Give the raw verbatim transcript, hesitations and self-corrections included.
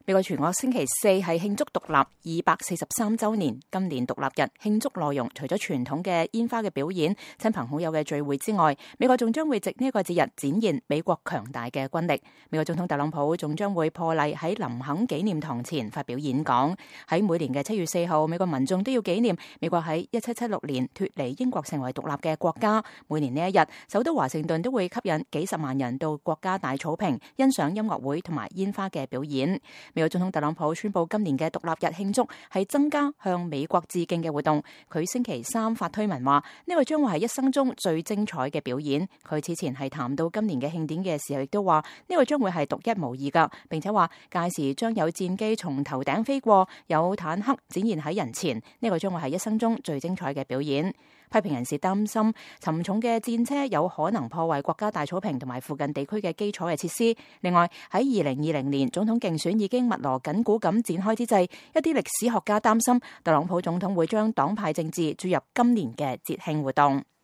美國全國星期四係慶祝獨立二百四十三週年。今年獨立日慶祝內容除咗傳統嘅煙花嘅表演、親朋好友嘅聚會之外，美國仲將會藉呢個節日展現美國強大嘅軍力。美國總統特朗普仲將會破例喺林肯紀念堂前發表演講。喺每年嘅七月四號，美國民眾都要紀念美國喺一七七六年脫離英國成為獨立嘅國家。每年呢一日，首都華盛頓都會吸引幾十萬人到國家大草坪欣賞音樂會同埋煙花嘅表演。美國總統特朗普宣布今年嘅獨立日慶祝係增加向美國致敬嘅活動。佢星期三發推文話，呢個將會係一生中最精彩嘅表演。佢此前係談到今年嘅慶典嘅時候，亦都話呢個將會係獨一無二噶，並且話屆時將有戰機從頭頂飛過，有坦克展現喺人前，呢個將會係一生中最精彩嘅表演。批評人士擔心沉重嘅戰車有可能破壞國家大草坪同埋附近地區嘅基礎嘅設施。另外喺二零二零年總統競選已經密鑼緊鼓咁展開之際，一啲歷史學家擔心特朗普總統會將黨派政治注入今年嘅節慶活動。